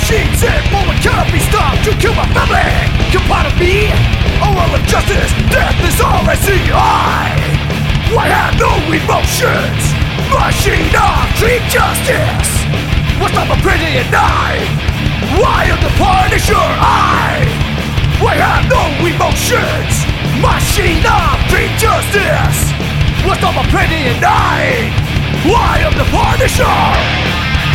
machines and moment cannot be stopped to kill my family. Comply to me, a world of justice, death is all I see. I have no emotions, machine of treat justice. What's up a pretty and I am the Punisher. I have no emotions, machine of treat justice. What's up a pretty and I am the Punisher.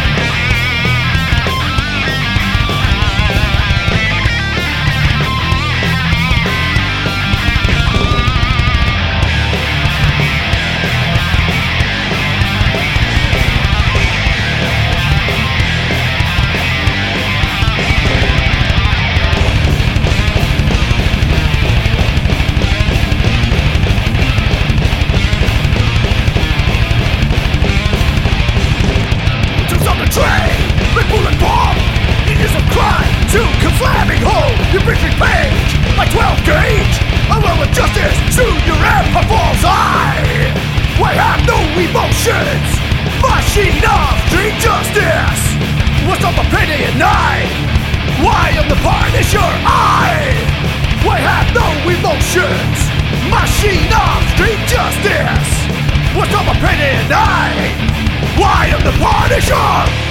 Slamming home your victory page like 12 gauge. A will of justice, soon your empire falls. I have no emotions, machine of street justice. What's up a pity and I am the Punisher. I have no emotions, machine of street justice. What's up a pity and I am the Punisher.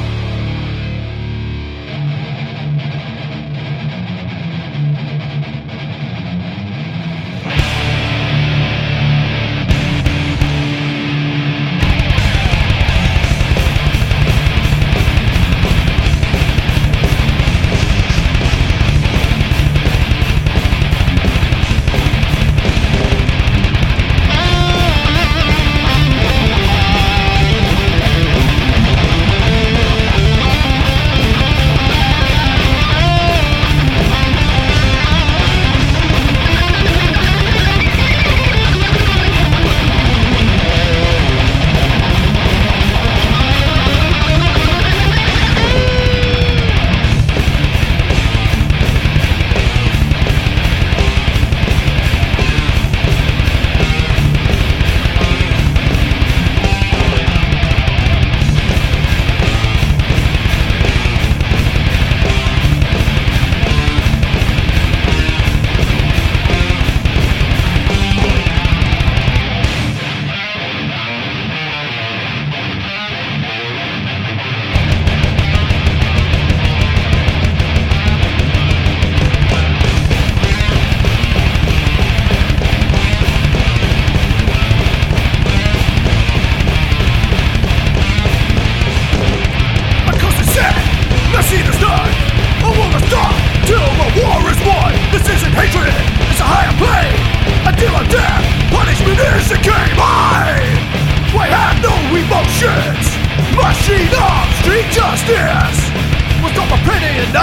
Machine of street justice. What's up a pretty and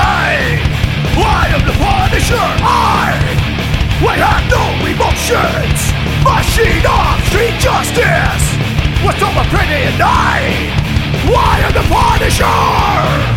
I am the Punisher. I have no emotions, machine of street justice. What's up a pretty and I am the Punisher.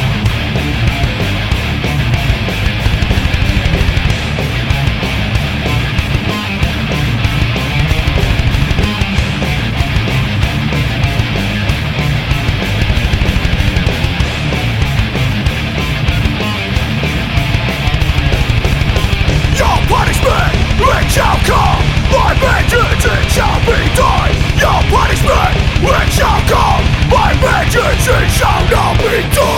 It shall come, my vengeance, it shall be done. Your punishment, it shall come, my vengeance, it shall not be done.